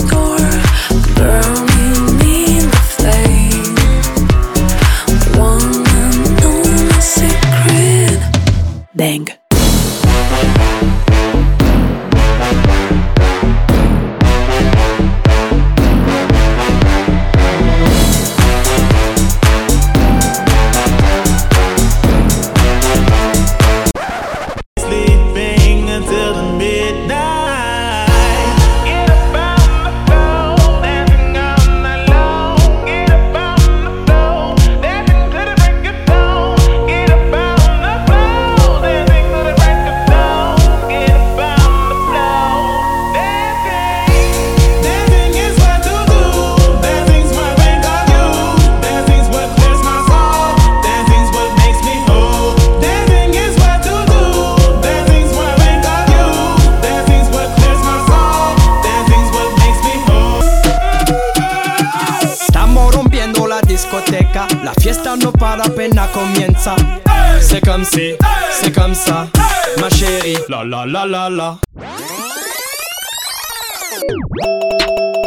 store. Girl, you need the flame. One and only secret. Bang. La fiesta no para apenas comienza. C'est comme si, c'est comme ça, ma chérie. La la la la la.